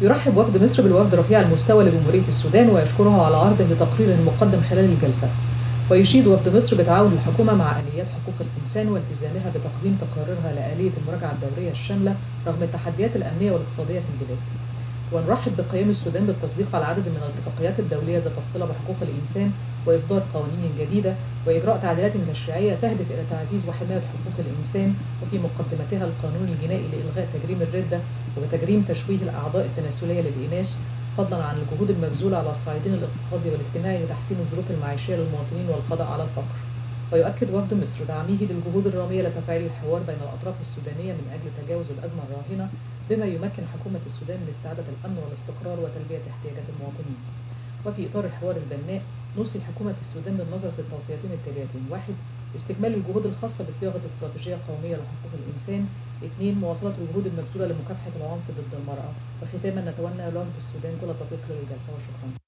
يرحب وفد مصر بالوفد رفيع المستوى لجمهورية السودان ويشكره على عرضه لتقرير مقدم خلال الجلسة. ويشيد وفد مصر بتعاون الحكومة مع آليات حقوق الإنسان والتزامها بتقديم تقاريرها لآلية المراجعة الدورية الشاملة رغم التحديات الأمنية والاقتصادية في البلاد. ونرحب بقيام السودان بالتصديق على عدد من الاتفاقيات الدولية ذات الصلة بحقوق الإنسان وإصدار قوانين جديدة وإجراء تعديلات تشريعية تهدف إلى تعزيز وحماية حقوق الإنسان وفي مقدمتها القانون الجنائي لإلغاء تجريم الردة وتجريم تشويه الأعضاء التناسلية للإناث، فضلا عن الجهود المبذولة على الصعيدين الاقتصادي والاجتماعي لتحسين الظروف المعيشية للمواطنين والقضاء على الفقر. ويؤكد وفد مصر دعمه للجهود الرامية لتفعيل الحوار بين الأطراف السودانية من أجل تجاوز الأزمة الراهنة بما يمكن حكومة السودان من استعادة الأمن والاستقرار وتلبية احتياجات المواطنين. وفي إطار الحوار البناء نوصي حكومة السودان بالنظر في التوصيتين التاليتين: 1. استكمال الجهود الخاصة بصياغة استراتيجية قومية لحقوق الإنسان. 2. مواصلة الجهود المبذولة لمكافحة العنف ضد المرأة. وختاما نتمنى لوفد السودان كل التوفيق للجلسة، وشكرا.